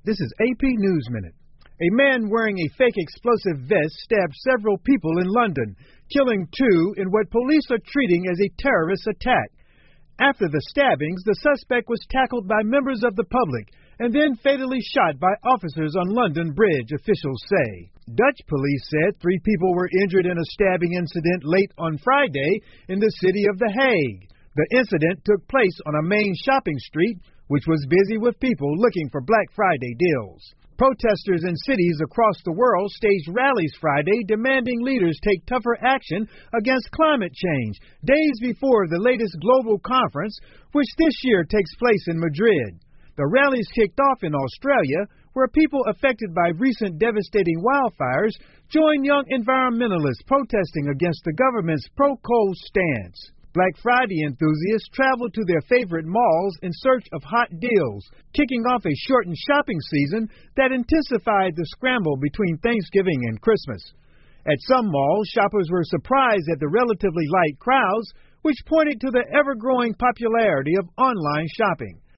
This is AP News Minute. A man wearing a fake explosive vest stabbed several people in London, killing two in what police are treating as a terrorist attack. After the stabbings, the suspect was tackled by members of the public and then fatally shot by officers on London Bridge, officials say. Dutch police said 3 people were injured in a stabbing incident late on Friday in the city of The Hague. The incident took place on a main shopping street, which was busy with people looking for Black Friday deals. Protesters in cities across the world staged rallies Friday demanding leaders take tougher action against climate change, days before the latest global conference, which this year takes place in Madrid. The rallies kicked off in Australia, where people affected by recent devastating wildfires joined young environmentalists protesting against the government's pro-coal stance. Black Friday enthusiasts traveled to their favorite malls in search of hot deals, kicking off a shortened shopping season that intensified the scramble between Thanksgiving and Christmas. At some malls, shoppers were surprised at the relatively light crowds, which pointed to the ever-growing popularity of online shopping.